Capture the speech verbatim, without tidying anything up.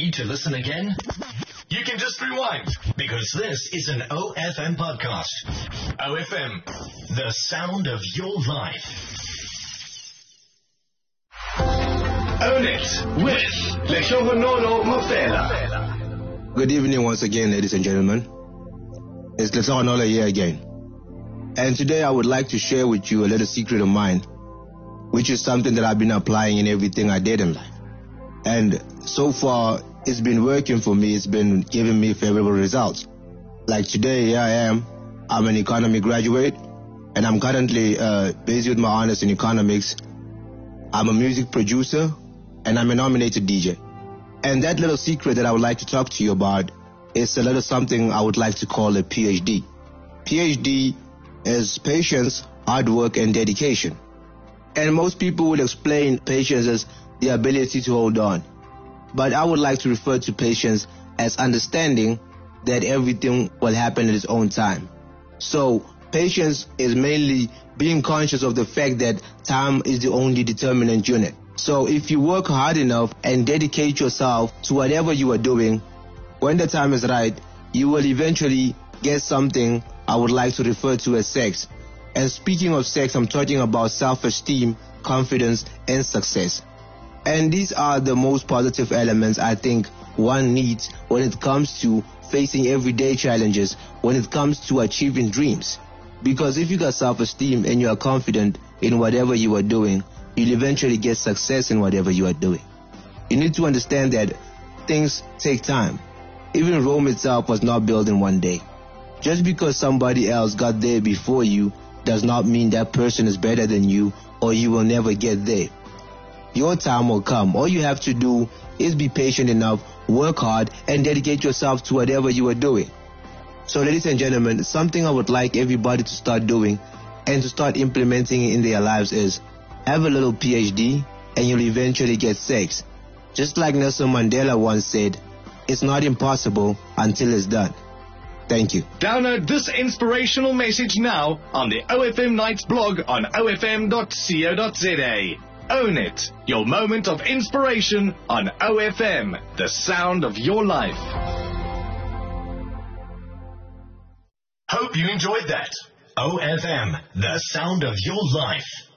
Need to listen again? You can just rewind, because this is an O F M podcast. O F M, the sound of your life. Own It with Lehlohonolo Mofela. Good evening once again, ladies and gentlemen. It's Lehlohonolo here again. And today I would like to share with you a little secret of mine, which is something that I've been applying in everything I did in life. And so far, it's been working for me. It's been giving me favorable results. Like today, here I am. I'm an economy graduate, and I'm currently uh, busy with my honors in economics. I'm a music producer, and I'm a nominated D J. And that little secret that I would like to talk to you about is a little something I would like to call a P H D. P H D is patience, hard work, and dedication. And most people will explain patience as the ability to hold on. But I would like to refer to patience as understanding that everything will happen at its own time. So patience is mainly being conscious of the fact that time is the only determinant unit. So if you work hard enough and dedicate yourself to whatever you are doing, when the time is right, you will eventually get something I would like to refer to as sex. And speaking of sex, I'm talking about self-esteem, confidence, and success. And these are the most positive elements I think one needs when it comes to facing everyday challenges, when it comes to achieving dreams. Because if you got self-esteem and you are confident in whatever you are doing, you'll eventually get success in whatever you are doing. You need to understand that things take time. Even Rome itself was not built in one day. Just because somebody else got there before you does not mean that person is better than you or you will never get there. Your time will come. All you have to do is be patient enough, work hard, and dedicate yourself to whatever you are doing. So, ladies and gentlemen, something I would like everybody to start doing and to start implementing in their lives is have a little P H D and you'll eventually get sex. Just like Nelson Mandela once said, it's not impossible until it's done. Thank you. Download this inspirational message now on the O F M Nights blog on o f m dot co dot z a. Own It, your moment of inspiration on O F M, the sound of your life. Hope you enjoyed that. O F M, the sound of your life.